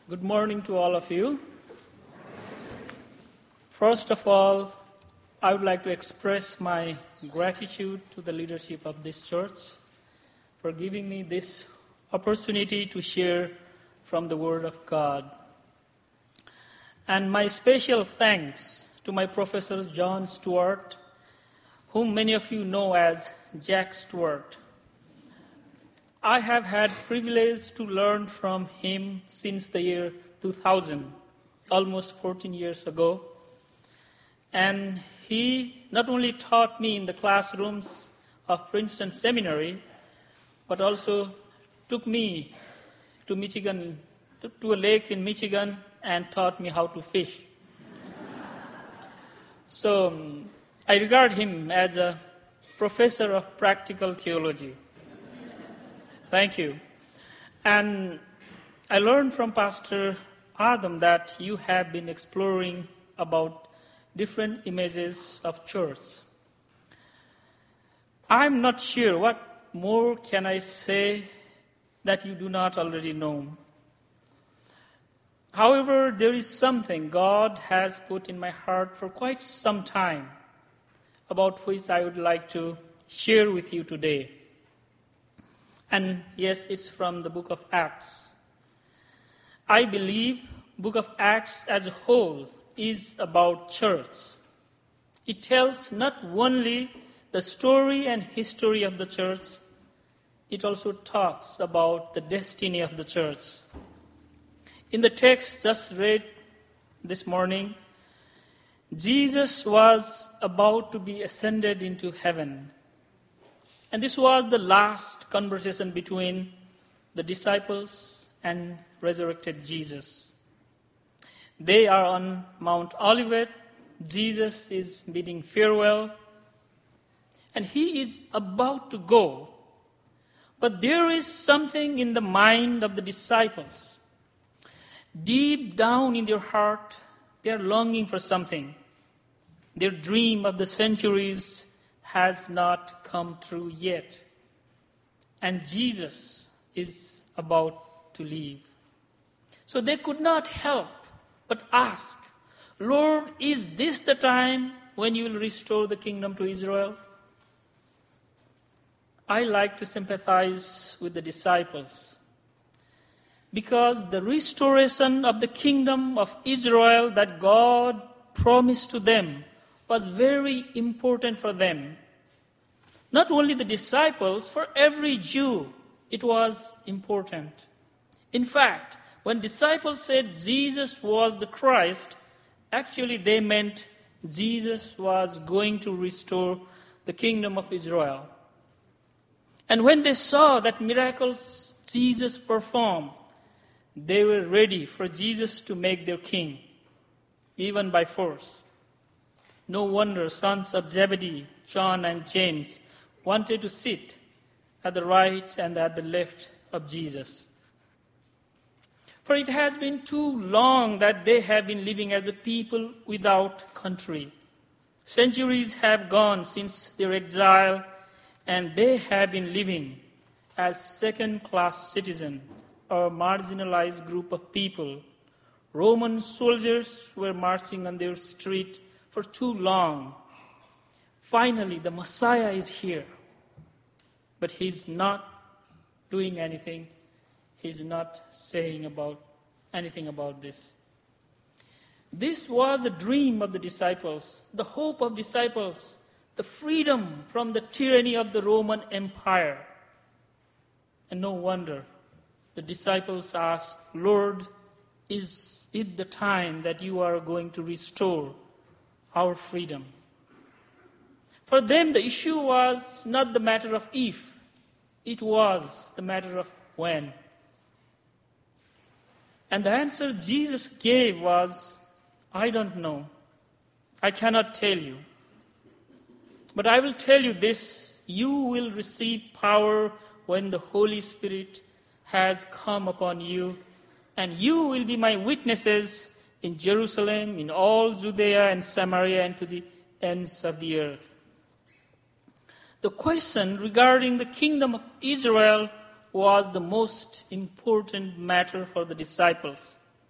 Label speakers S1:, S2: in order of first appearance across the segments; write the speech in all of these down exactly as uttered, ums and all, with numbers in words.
S1: Good morning to all of you. First of all, I would like to express my gratitude to the leadership of this church for giving me this opportunity to share from the Word of God. And my special thanks to my professor John Stewart, whom many of you know as Jack Stewart. I have had privilege to learn from him since the year two thousand, almost fourteen years ago. And he not only taught me in the classrooms of Princeton Seminary, but also took me to Michigan, to a lake in Michigan, and taught me how to fish. So um, I regard him as a professor of practical theology. Thank you. And I learned from Pastor Adam that you have been exploring about different images of church. I'm not sure what more can I say that you do not already know. However, there is something God has put in my heart for quite some time, about which I would like to share with you today. And yes, it's from the book of Acts. I believe book of Acts as a whole is about church. It tells not only the story and history of the church, it also talks about the destiny of the church. In the text just read this morning, Jesus was about to be ascended into heaven. And this was the last conversation between the disciples and resurrected Jesus. They are on Mount Olivet. Jesus is bidding farewell. And he is about to go. But there is something in the mind of the disciples. Deep down in their heart, they are longing for something. Their dream of the centuries has not come true yet. And Jesus is about to leave. So they could not help but ask, Lord, is this the time when you will restore the kingdom to Israel? I like to sympathize with the disciples because the restoration of the kingdom of Israel that God promised to them was very important for them. Not only the disciples, for every Jew, it was important. In fact, when disciples said Jesus was the Christ, actually they meant Jesus was going to restore the kingdom of Israel. And when they saw that miracles Jesus performed, they were ready for Jesus to make their king, even by force. No wonder sons of Zebedee, John and James, wanted to sit at the right and at the left of Jesus. For it has been too long that they have been living as a people without country. Centuries have gone since their exile, and they have been living as second-class citizens or marginalized group of people. Roman soldiers were marching on their street for too long. Finally, the Messiah is here. But he's not doing anything. He's not saying about anything about this. This was a dream of the disciples, the hope of disciples, the freedom from the tyranny of the Roman Empire. And no wonder the disciples asked, Lord, is it the time that you are going to restore our freedom? For them, the issue was not the matter of if, it was the matter of when. And the answer Jesus gave was, I don't know. I cannot tell you. But I will tell you this, you will receive power when the Holy Spirit has come upon you, and you will be my witnesses in Jerusalem, in all Judea and Samaria, and to the ends of the earth. The question regarding the kingdom of Israel was the most important matter for the disciples.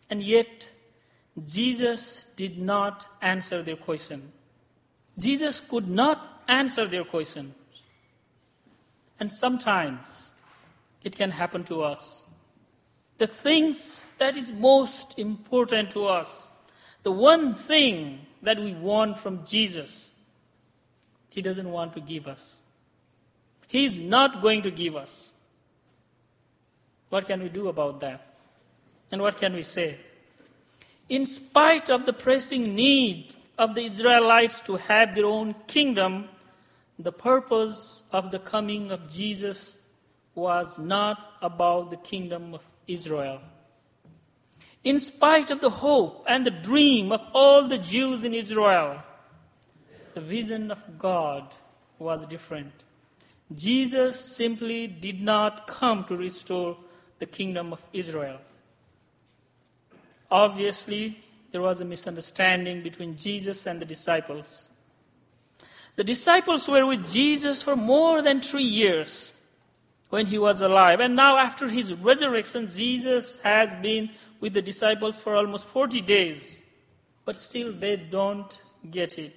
S1: And yet, Jesus did not answer their question. Jesus could not answer their question. And sometimes it can happen to us. The things that is most important to us, the one thing that we want from Jesus, He doesn't want to give us. He is not going to give us. What can we do about that? And what can we say? In spite of the pressing need of the Israelites to have their own kingdom, the purpose of the coming of Jesus was not about the kingdom of Israel. In spite of the hope and the dream of all the Jews in Israel, the vision of God was different. Jesus simply did not come to restore the kingdom of Israel. Obviously, there was a misunderstanding between Jesus and the disciples. The disciples were with Jesus for more than three years when He was alive. And now after His resurrection, Jesus has been with the disciples for almost forty days. But still they don't get it.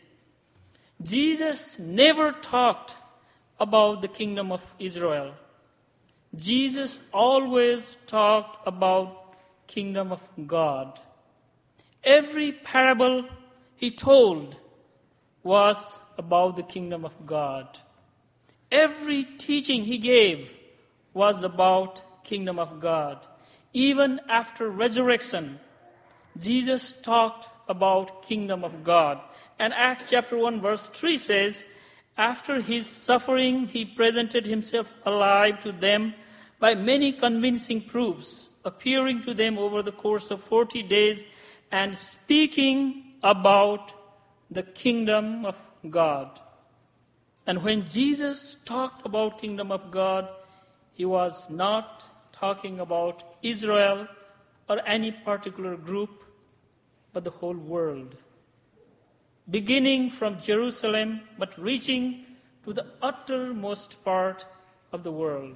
S1: Jesus never talked about the kingdom of Israel. Jesus always talked about kingdom of God. Every parable He told was about the kingdom of God. Every teaching He gave was about kingdom of God. Even after resurrection, Jesus talked about kingdom of God. And Acts chapter one verse three says, after His suffering, He presented Himself alive to them by many convincing proofs, appearing to them over the course of forty days and speaking about the kingdom of God. And when Jesus talked about kingdom of God, He was not talking about Israel or any particular group, but the whole world. Beginning from Jerusalem, but reaching to the uttermost part of the world.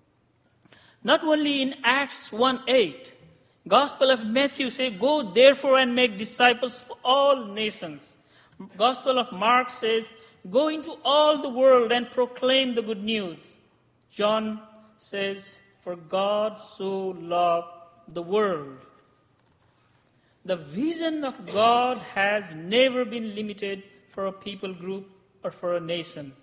S1: Not only in Acts one eight, Gospel of Matthew says, go therefore and make disciples for all nations. Gospel of Mark says, go into all the world and proclaim the good news. John says, for God so loved the world. The vision of God has never been limited for a people group or for a nation.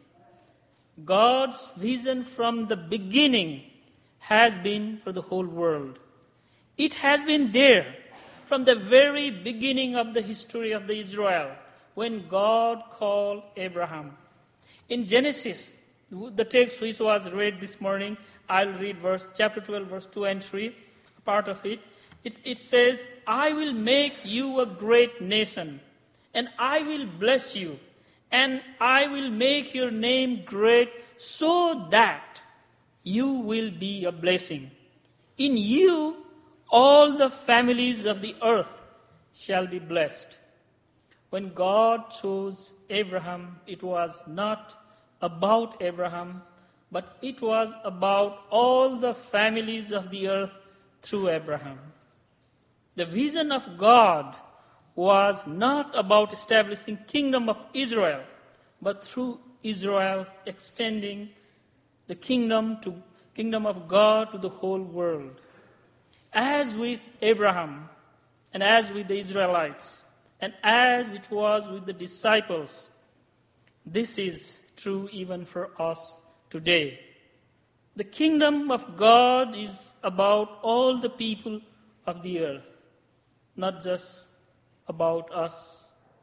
S1: God's vision from the beginning has been for the whole world. It has been there from the very beginning of the history of the Israel, when God called Abraham. In Genesis, the text which was read this morning, I'll read verse chapter twelve, verse two and three, part of it. It, it says, I will make you a great nation, and I will bless you, and I will make your name great, so that you will be a blessing. In you, all the families of the earth shall be blessed. When God chose Abraham, it was not about Abraham, but it was about all the families of the earth through Abraham. The vision of God was not about establishing kingdom of Israel, but through Israel extending the kingdom to kingdom of God to the whole world. As with Abraham, and as with the Israelites, and as it was with the disciples, this is true even for us today. The kingdom of God is about all the people of the earth, not just about us.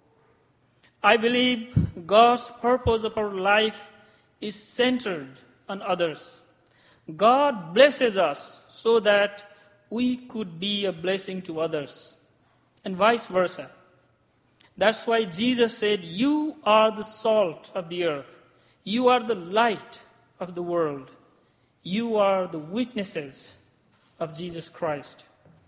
S1: I believe God's purpose of our life is centered on others. God blesses us so that we could be a blessing to others, and vice versa. That's why Jesus said, you are the salt of the earth. You are the light of the world. You are the witnesses of Jesus Christ.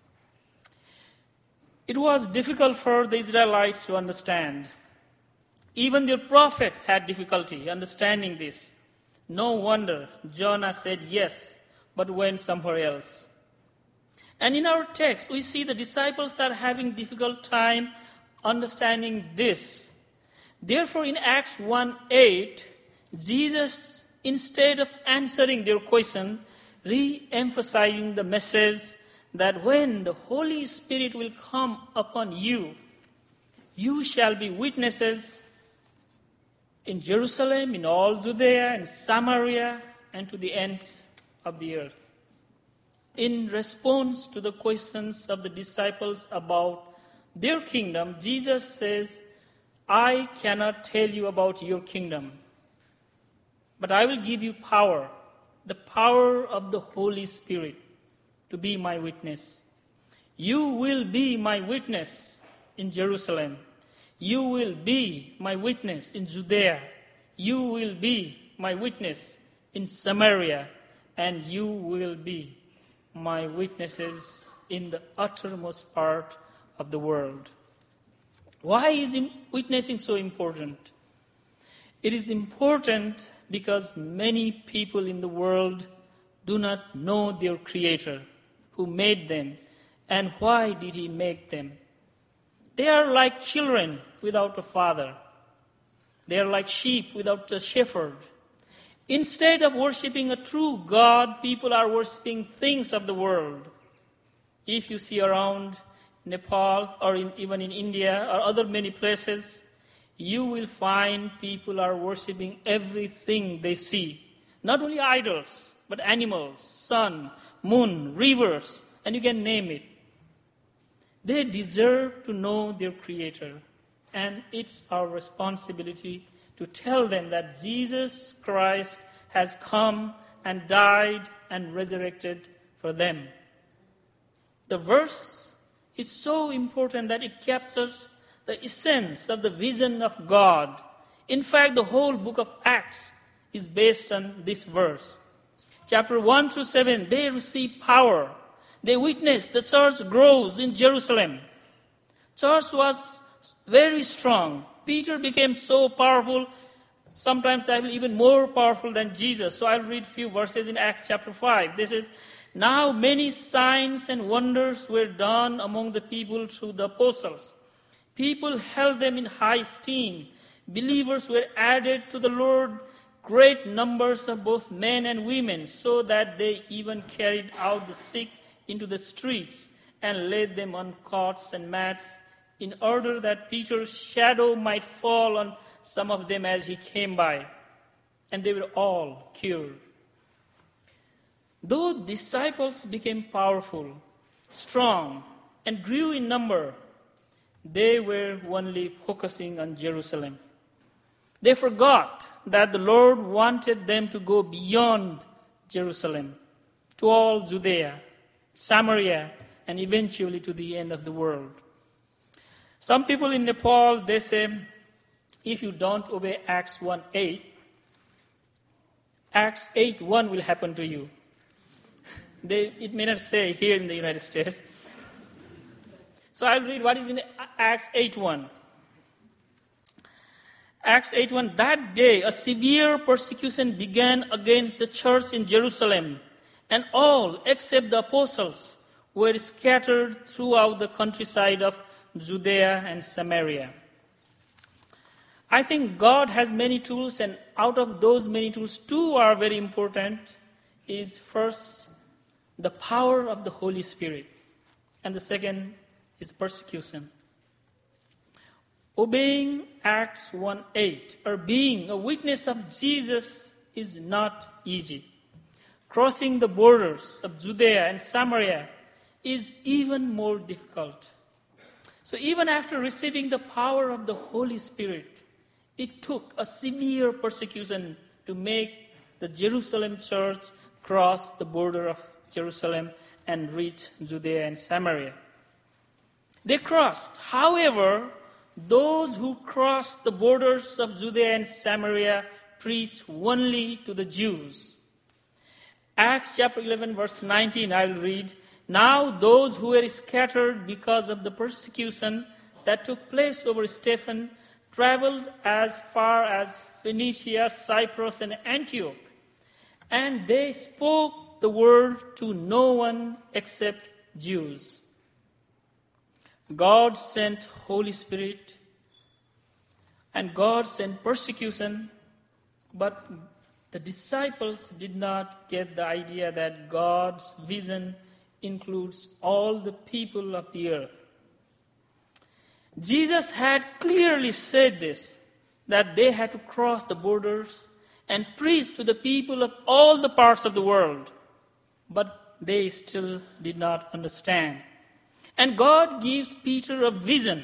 S1: It was difficult for the Israelites to understand. Even their prophets had difficulty understanding this. No wonder Jonah said yes, but went somewhere else. And in our text, we see the disciples are having difficult time understanding this. Therefore, in Acts one eight, Jesus, instead of answering their question, re-emphasizing the message that when the Holy Spirit will come upon you, you shall be witnesses in Jerusalem, in all Judea and Samaria, and to the ends of the earth. In response to the questions of the disciples about their kingdom, Jesus says, I cannot tell you about your kingdom, but I will give you power, the power of the Holy Spirit, to be my witness. You will be my witness in Jerusalem. You will be my witness in Judea. You will be my witness in Samaria. And you will be my witnesses in the uttermost part of the world. Why is witnessing so important? It is important because many people in the world do not know their Creator, who made them, and why did He make them. They are like children without a father. They are like sheep without a shepherd. Instead of worshiping a true God, people are worshiping things of the world. If you see around Nepal or in, even in India or other many places, you will find people are worshiping everything they see. Not only idols, but animals, sun, moon, rivers, and you can name it. They deserve to know their Creator. And it's our responsibility to tell them that Jesus Christ has come and died and resurrected for them. The verse is so important that it captures the essence of the vision of God. In fact, the whole book of Acts is based on this verse. Chapter one through seven, they receive power. They witness the church grows in Jerusalem. Church was very strong. Peter became so powerful, sometimes I feel even more powerful than Jesus. So I'll read a few verses in Acts chapter five. This is, now many signs and wonders were done among the people through the apostles. People held them in high esteem. Believers were added to the Lord, great numbers of both men and women, so that they even carried out the sick into the streets and laid them on cots and mats, in order that Peter's shadow might fall on some of them as he came by. And they were all cured. Though disciples became powerful, strong, and grew in number, they were only focusing on Jerusalem. They forgot that the Lord wanted them to go beyond Jerusalem, to all Judea, Samaria, and eventually to the end of the world. Some people in Nepal, they say, if you don't obey Acts one eight, Acts eight one will happen to you. They, it may not say here in the United States. So I'll read what is in Acts eight one. Acts eight one, that day a severe persecution began against the church in Jerusalem, and all except the apostles were scattered throughout the countryside of Judea and Samaria. I think God has many tools, and out of those many tools, two are very important. Is first, the power of the Holy Spirit, and the second is persecution. Obeying Acts one eight, or being a witness of Jesus, is not easy. Crossing the borders of Judea and Samaria is even more difficult. So even after receiving the power of the Holy Spirit, it took a severe persecution to make the Jerusalem church cross the border of Jerusalem and reach Judea and Samaria. They crossed. However, those who crossed the borders of Judea and Samaria preached only to the Jews. Acts chapter eleven, verse nineteen, I will read. Now those who were scattered because of the persecution that took place over Stephen traveled as far as Phoenicia, Cyprus, and Antioch. And they spoke the word to no one except Jews. God sent Holy Spirit and God sent persecution, but the disciples did not get the idea that God's vision includes all the people of the earth. Jesus had clearly said this, that they had to cross the borders and preach to the people of all the parts of the world. But they still did not understand. And God gives Peter a vision.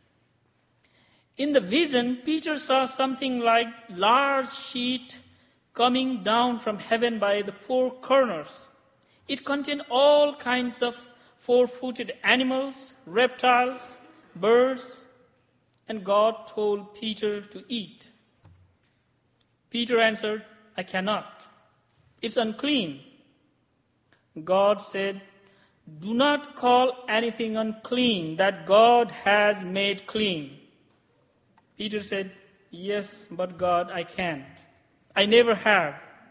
S1: In the vision, Peter saw something like large sheet coming down from heaven by the four corners. It contained all kinds of four-footed animals, reptiles, birds, and God told Peter to eat. Peter answered, I cannot. It's unclean. God said, do not call anything unclean that God has made clean. Peter said, yes, but God, I can't. I never have.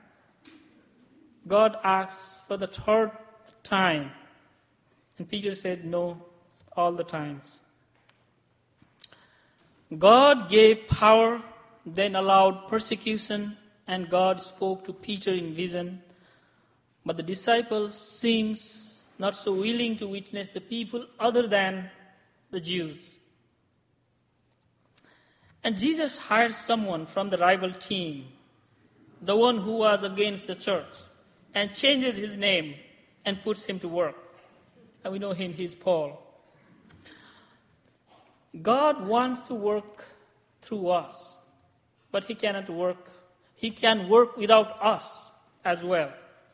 S1: God asks for the third time. And Peter said, no, all the times. God gave power, then allowed persecution, and God spoke to Peter in vision. But the disciples seems not so willing to witness the people other than the Jews. And Jesus hired someone from the rival team, the one who was against the church, and changes his name and puts him to work. And we know him, he's Paul. God wants to work through us, but he cannot work. He can work without us as well.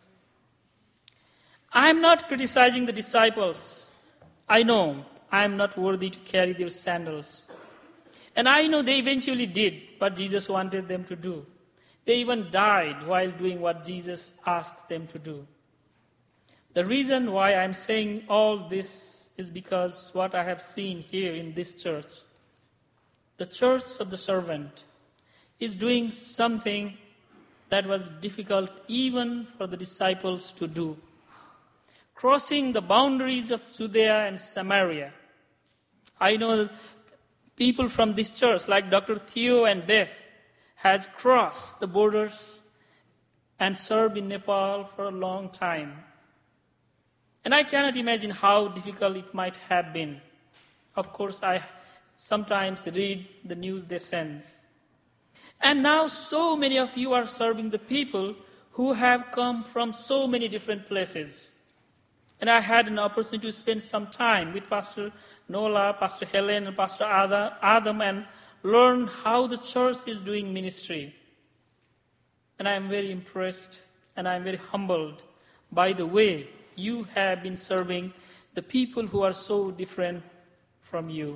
S1: I'm not criticizing the disciples. I know I'm not worthy to carry their sandals. And I know they eventually did what Jesus wanted them to do. They even died while doing what Jesus asked them to do. The reason why I'm saying all this is because what I have seen here in this church, the church of the servant, is doing something that was difficult even for the disciples to do. Crossing the boundaries of Judea and Samaria. I know people from this church, like Doctor Theo and Beth, has crossed the borders and served in Nepal for a long time. And I cannot imagine how difficult it might have been. Of course, I sometimes read the news they send. And now so many of you are serving the people who have come from so many different places. And I had an opportunity to spend some time with Pastor Nola, Pastor Helen, and Pastor Adam, and learn how the church is doing ministry. And I am very impressed and I am very humbled by the way you have been serving the people who are so different from you.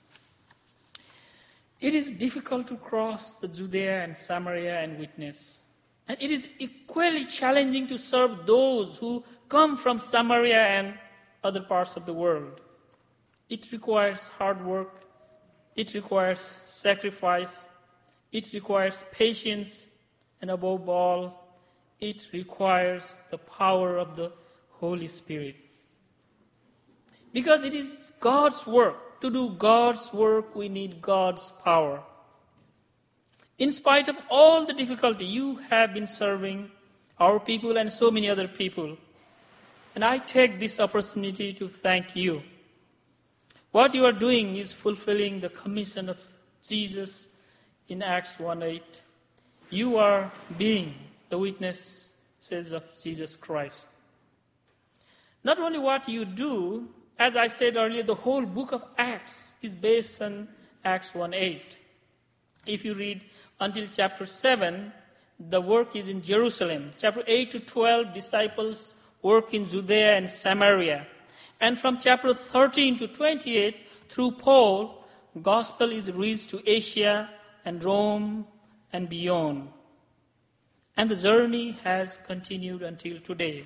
S1: It is difficult to cross the Judea and Samaria and witness. And it is equally challenging to serve those who come from Samaria and other parts of the world. It requires hard work. It requires sacrifice. It requires patience. And above all, it requires the power of the Holy Spirit. Because it is God's work. To do God's work, we need God's power. In spite of all the difficulty, you have been serving our people and so many other people. And I take this opportunity to thank you. What you are doing is fulfilling the commission of Jesus in Acts one eight. You are being the witnesses of Jesus Christ. Not only what you do, as I said earlier, the whole book of Acts is based on Acts one eight. If you read until chapter seven, the work is in Jerusalem. Chapter eight to twelve, disciples work in Judea and Samaria. And from chapter thirteen to twenty-eight, through Paul, gospel is reached to Asia and Rome and beyond. And the journey has continued until today.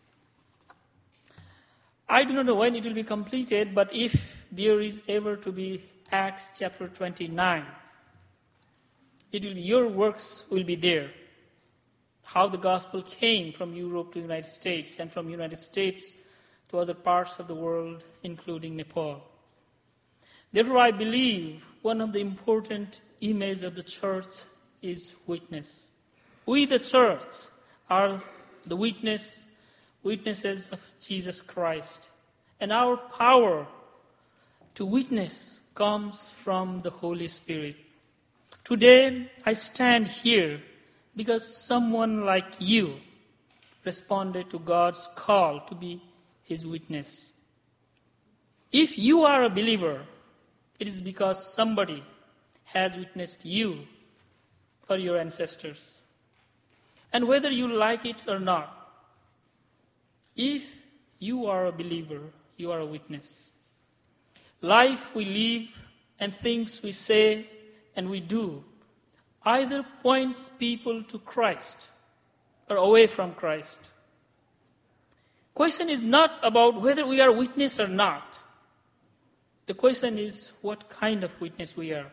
S1: I do not know when it will be completed, but if there is ever to be Acts chapter twenty-nine, it will be, your works will be there. How the gospel came from Europe to the United States and from United States to other parts of the world, including Nepal. Therefore, I believe one of the important images of the church is witness. We, the church, are the witness, witnesses of Jesus Christ. And our power to witness comes from the Holy Spirit. Today, I stand here because someone like you responded to God's call to be His witness. If you are a believer, it is because somebody has witnessed you or your ancestors. And whether you like it or not, if you are a believer, you are a witness. Life we live and things we say and we do either points people to Christ or away from Christ. Question is not about whether we are witness or not. The question is what kind of witness we are.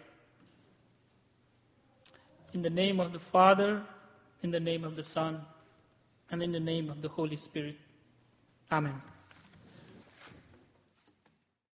S1: In the name of the Father, in the name of the Son, and in the name of the Holy Spirit. Amen.